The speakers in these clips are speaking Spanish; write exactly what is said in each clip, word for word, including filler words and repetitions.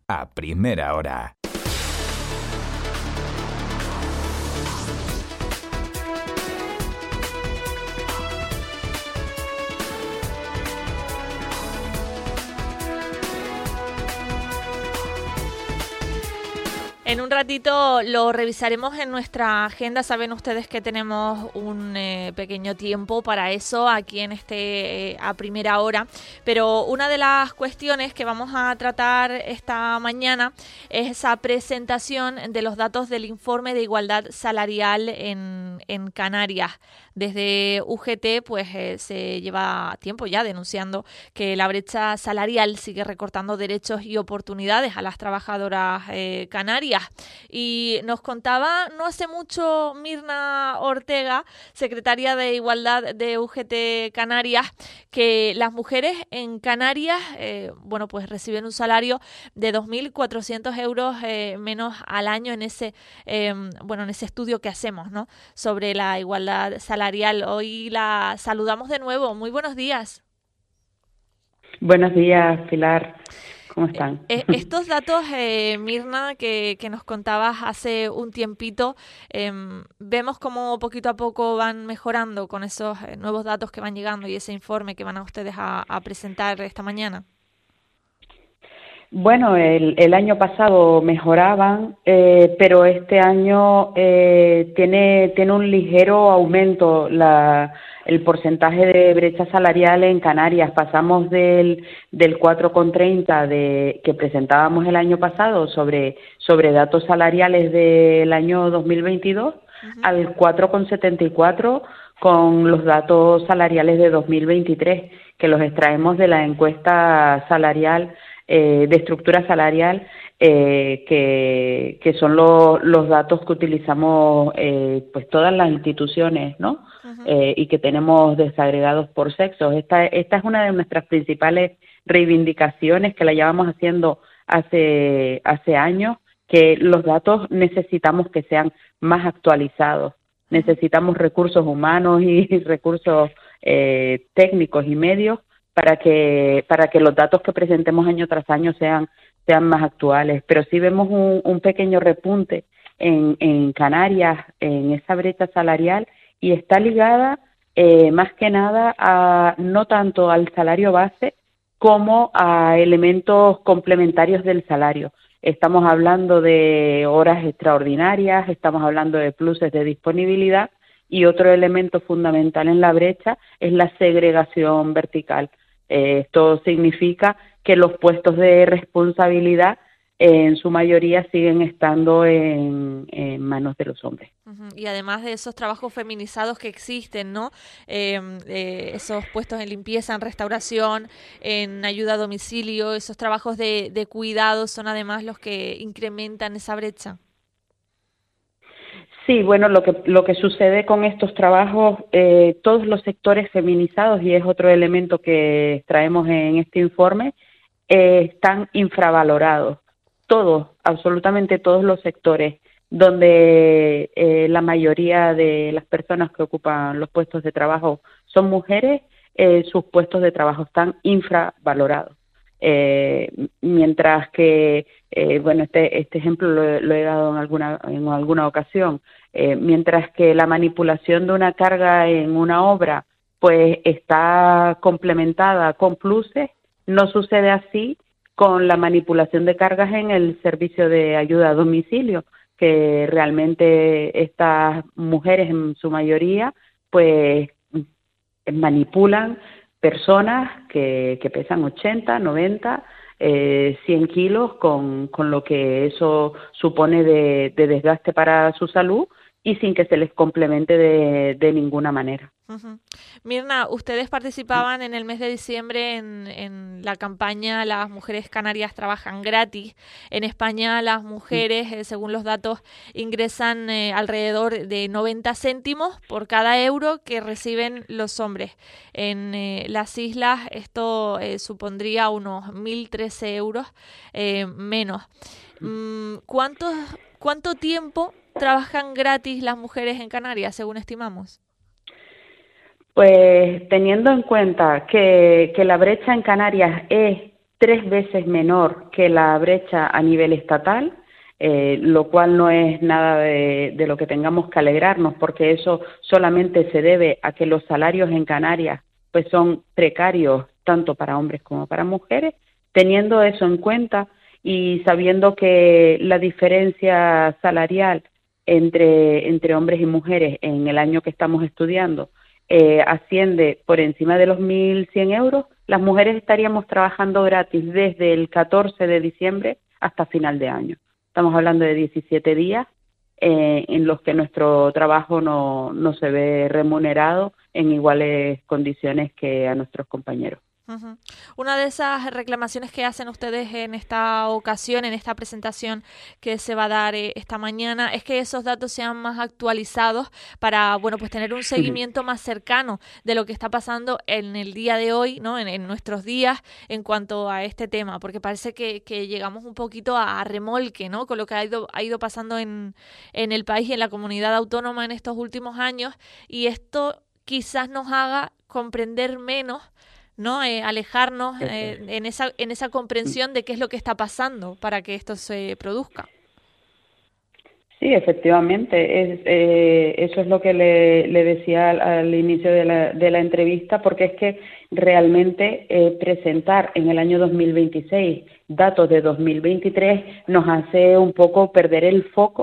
a primera hora. En un ratito lo revisaremos en nuestra agenda. Saben ustedes que tenemos un eh, pequeño tiempo para eso aquí en este eh, a primera hora. Pero una de las cuestiones que vamos a tratar esta mañana es esa presentación de los datos del informe de igualdad salarial en, en Canarias. Desde U G T pues eh, se lleva tiempo ya denunciando que la brecha salarial sigue recortando derechos y oportunidades a las trabajadoras eh, canarias. Y nos contaba no hace mucho Mirna Ortega, secretaria de Igualdad de U G T Canarias, que las mujeres en Canarias eh, bueno pues reciben un salario de dos mil cuatrocientos euros eh, menos al año en ese eh, bueno en ese estudio que hacemos, ¿no?, sobre la igualdad salarial. Hoy la saludamos de nuevo. Muy buenos días. Buenos días, Pilar. ¿Cómo están? Eh, estos datos, eh, Mirna, que, que nos contabas hace un tiempito, eh, vemos cómo poquito a poco van mejorando con esos eh, nuevos datos que van llegando y ese informe que van a ustedes a, a presentar esta mañana. Bueno, el, el año pasado mejoraban, eh, pero este año eh, tiene, tiene un ligero aumento la, el porcentaje de brecha salarial en Canarias. Pasamos del, del cuatro coma treinta de, que presentábamos el año pasado sobre, sobre datos salariales del año dos mil veintidós uh-huh. al cuatro coma setenta y cuatro con los datos salariales de dos mil veintitrés, que los extraemos de la encuesta salarial Eh, de estructura salarial, eh, que, que son lo, los datos que utilizamos eh, pues todas las instituciones, ¿no? Uh-huh. eh, y que tenemos desagregados por sexos. Esta, esta es una de nuestras principales reivindicaciones, que la llevamos haciendo hace, hace años, que los datos necesitamos que sean más actualizados. Uh-huh. Necesitamos recursos humanos y, y recursos eh, técnicos y medios para que para que los datos que presentemos año tras año sean sean más actuales. Pero sí vemos un, un pequeño repunte en, en Canarias, en esa brecha salarial, y está ligada eh, más que nada a no tanto al salario base como a elementos complementarios del salario. Estamos hablando de horas extraordinarias, estamos hablando de pluses de disponibilidad, y otro elemento fundamental en la brecha es la segregación vertical. Eh, esto significa que los puestos de responsabilidad eh, en su mayoría siguen estando en, en manos de los hombres. Uh-huh. Y además de esos trabajos feminizados que existen, ¿no? Eh, eh, esos puestos en limpieza, en restauración, en ayuda a domicilio, esos trabajos de, de cuidado son además los que incrementan esa brecha. Sí, bueno, lo que lo que sucede con estos trabajos, eh, todos los sectores feminizados, y es otro elemento que traemos en este informe, eh, están infravalorados. Todos, absolutamente todos los sectores, donde eh, la mayoría de las personas que ocupan los puestos de trabajo son mujeres, eh, sus puestos de trabajo están infravalorados. Eh, mientras que, eh, bueno, este, este ejemplo lo, lo he dado en alguna, en alguna ocasión, eh, mientras que la manipulación de una carga en una obra pues está complementada con pluses, no sucede así con la manipulación de cargas en el servicio de ayuda a domicilio, que realmente estas mujeres en su mayoría pues manipulan personas que, que pesan ochenta, noventa, eh, cien kilos, con, con lo que eso supone de, de desgaste para su salud, y sin que se les complemente de, de ninguna manera. Uh-huh. Mirna, ustedes participaban en el mes de diciembre en, en la campaña Las Mujeres Canarias Trabajan Gratis. En España las mujeres, eh, según los datos, ingresan eh, alrededor de noventa céntimos por cada euro que reciben los hombres. En eh, las islas esto eh, supondría unos mil trece euros eh, menos. Mm, ¿cuántos, ¿Cuánto tiempo trabajan gratis las mujeres en Canarias, según estimamos? Pues teniendo en cuenta que, que la brecha en Canarias es tres veces menor que la brecha a nivel estatal, eh, lo cual no es nada de, de lo que tengamos que alegrarnos, porque eso solamente se debe a que los salarios en Canarias pues son precarios tanto para hombres como para mujeres. Teniendo eso en cuenta y sabiendo que la diferencia salarial entre, entre hombres y mujeres en el año que estamos estudiando eh, asciende por encima de los mil cien euros, las mujeres estaríamos trabajando gratis desde el catorce de diciembre hasta final de año. Estamos hablando de diecisiete días eh, en los que nuestro trabajo no, no se ve remunerado en iguales condiciones que a nuestros compañeros. Uh-huh. Una de esas reclamaciones que hacen ustedes en esta ocasión, en esta presentación que se va a dar eh, esta mañana, es que esos datos sean más actualizados para, bueno, pues tener un seguimiento más cercano de lo que está pasando en el día de hoy, ¿no? En, en nuestros días en cuanto a este tema, porque parece que, que llegamos un poquito a, a remolque, ¿no? Con lo que ha ido, ha ido pasando en, en el país y en la comunidad autónoma en estos últimos años, y esto quizás nos haga comprender menos, ¿no? Eh, alejarnos eh, en esa en esa comprensión de qué es lo que está pasando para que esto se produzca. Sí, efectivamente, es, eh, eso es lo que le, le decía al, al inicio de la, de la entrevista, porque es que realmente eh, presentar en el año dos mil veintiséis datos de dos mil veintitrés nos hace un poco perder el foco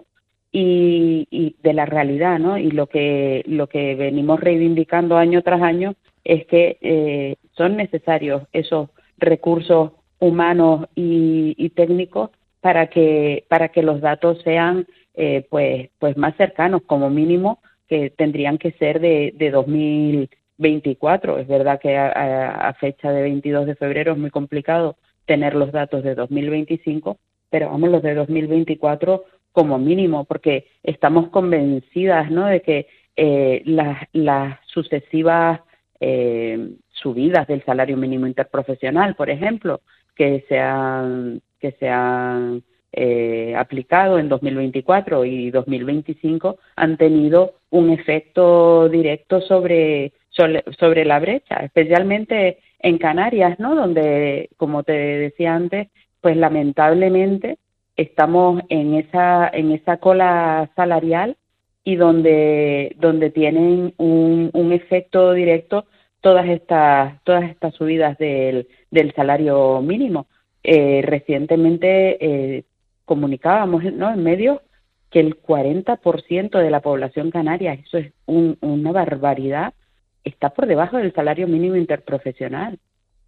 y, y de la realidad, ¿no? Y lo que lo que venimos reivindicando año tras año es que eh, son necesarios esos recursos humanos y, y técnicos para que para que los datos sean eh, pues pues más cercanos, como mínimo que tendrían que ser de, de dos mil veinticuatro. Es verdad que a, a, a fecha de veintidós de febrero es muy complicado tener los datos de dos mil veinticinco, pero vamos, los de dos mil veinticuatro como mínimo, porque estamos convencidas, ¿no?, de que eh, las, las sucesivas eh, subidas del salario mínimo interprofesional, por ejemplo, que se han, que se han eh, aplicado en dos mil veinticuatro y dos mil veinticinco han tenido un efecto directo sobre, sobre, sobre la brecha, especialmente en Canarias, ¿no?, donde, como te decía antes, pues lamentablemente estamos en esa en esa cola salarial y donde donde tienen un, un efecto directo todas estas todas estas subidas del, del salario mínimo. Eh, recientemente eh, comunicábamos, ¿no?, en medios que el cuarenta por ciento de la población canaria, eso es un, una barbaridad, está por debajo del salario mínimo interprofesional.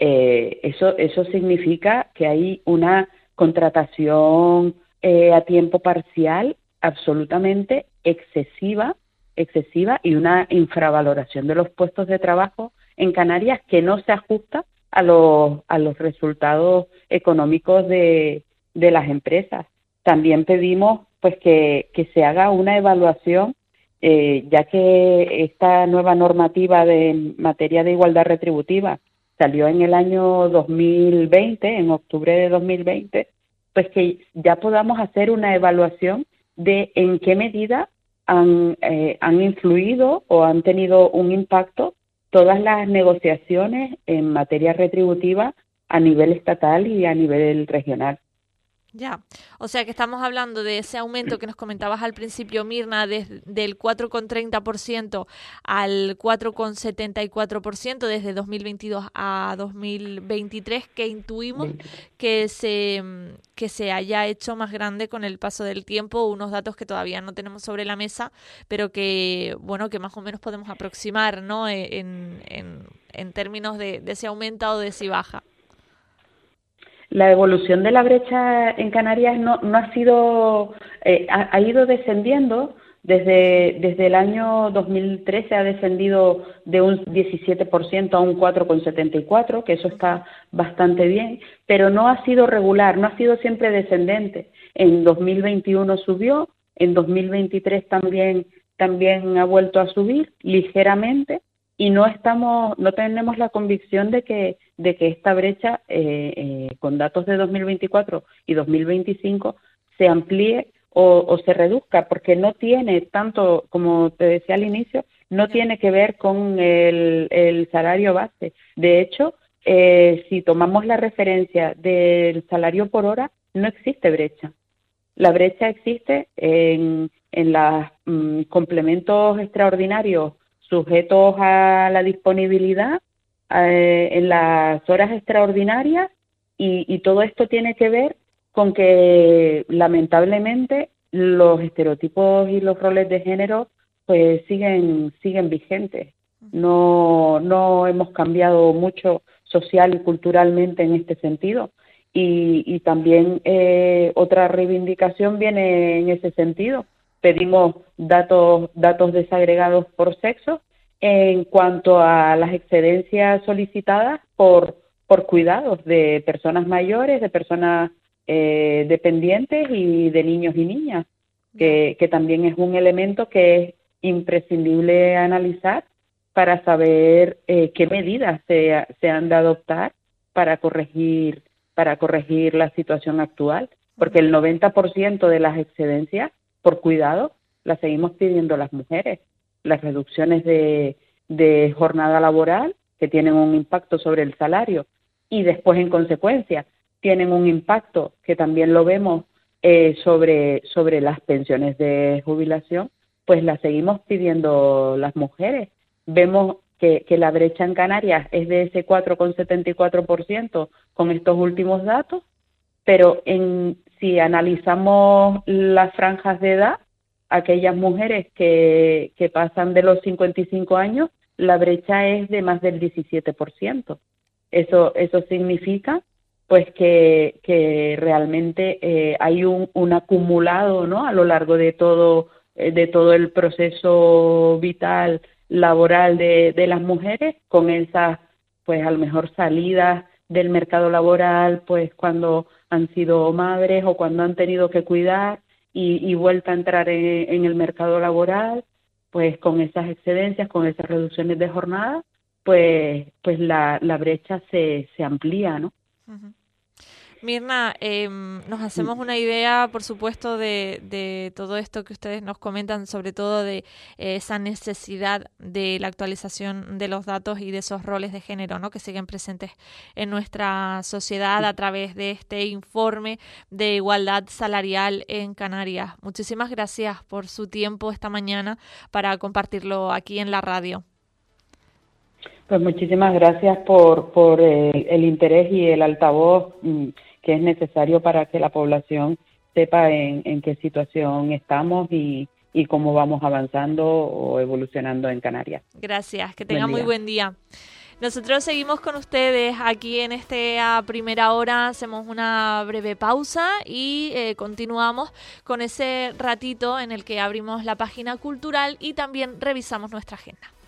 Eh, eso eso significa que hay una contratación eh, a tiempo parcial absolutamente excesiva, excesiva y una infravaloración de los puestos de trabajo en Canarias que no se ajusta a los a los resultados económicos de, de las empresas. También pedimos pues que, que se haga una evaluación, eh, ya que esta nueva normativa de materia de igualdad retributiva salió en el año dos mil veinte, en octubre de dos mil veinte, pues que ya podamos hacer una evaluación de en qué medida han, eh, han influido o han tenido un impacto todas las negociaciones en materia retributiva a nivel estatal y a nivel regional. Ya, o sea que estamos hablando de ese aumento que nos comentabas al principio, Mirna, desde del cuatro coma treinta por ciento al cuatro coma setenta y cuatro por ciento desde dos mil veintidós a dos mil veintitrés, que intuimos que se, que se haya hecho más grande con el paso del tiempo, unos datos que todavía no tenemos sobre la mesa, pero que, bueno, que más o menos podemos aproximar, ¿no?, en, en, en términos de, de si aumenta o de si baja. La evolución de la brecha en Canarias no, no ha sido, eh, ha, ha ido descendiendo. Desde, desde el año dos mil trece ha descendido de un diecisiete por ciento a un cuatro coma setenta y cuatro por ciento, que eso está bastante bien, pero no ha sido regular, no ha sido siempre descendente. En dos mil veintiuno subió, en dos mil veintitrés también, también ha vuelto a subir ligeramente, y no estamos, no tenemos la convicción de que de que esta brecha eh, eh, con datos de dos mil veinticuatro y dos mil veinticinco se amplíe o, o se reduzca, porque no tiene tanto, como te decía al inicio, no tiene que ver con el, el salario base. De hecho, eh, si tomamos la referencia del salario por hora, no existe brecha. La brecha existe en, en los mm, complementos extraordinarios sujetos a la disponibilidad, eh, en las horas extraordinarias, y, y todo esto tiene que ver con que lamentablemente los estereotipos y los roles de género pues siguen siguen vigentes. No no hemos cambiado mucho social y culturalmente en este sentido, y, y también eh, otra reivindicación viene en ese sentido. Pedimos datos datos desagregados por sexo en cuanto a las excedencias solicitadas por por cuidados de personas mayores, de personas eh, dependientes y de niños y niñas, que, que también es un elemento que es imprescindible analizar para saber eh, qué medidas se, se han de adoptar para corregir, para corregir la situación actual, porque el noventa por ciento de las excedencias por cuidado las seguimos pidiendo las mujeres. Las reducciones de, de jornada laboral, que tienen un impacto sobre el salario, y después, en consecuencia, tienen un impacto que también lo vemos eh, sobre, sobre las pensiones de jubilación, pues las seguimos pidiendo las mujeres. Vemos que, que la brecha en Canarias es de ese cuatro coma setenta y cuatro por ciento con estos últimos datos, pero en, si analizamos las franjas de edad, aquellas mujeres que, que pasan de los cincuenta y cinco años, la brecha es de más del diecisiete por ciento. Eso, eso significa pues que, que realmente eh, hay un, un acumulado, ¿no?, a lo largo de todo, eh, de todo el proceso vital laboral de, de las mujeres, con esas, pues a lo mejor salidas del mercado laboral, pues cuando han sido madres o cuando han tenido que cuidar, y, y vuelta a entrar en, en el mercado laboral, pues con esas excedencias, con esas reducciones de jornada, pues pues la, la brecha se, se amplía, ¿no? Uh-huh. Mirna, eh, nos hacemos una idea, por supuesto, de, de todo esto que ustedes nos comentan, sobre todo de eh, esa necesidad de la actualización de los datos y de esos roles de género, ¿no?, que siguen presentes en nuestra sociedad a través de este informe de igualdad salarial en Canarias. Muchísimas gracias por su tiempo esta mañana para compartirlo aquí en la radio. Pues muchísimas gracias por, por el, el interés y el altavoz mm, que es necesario para que la población sepa en, en qué situación estamos y, y cómo vamos avanzando o evolucionando en Canarias. Gracias, que tenga muy buen día. Nosotros seguimos con ustedes aquí en esta primera hora, hacemos una breve pausa y eh, continuamos con ese ratito en el que abrimos la página cultural y también revisamos nuestra agenda.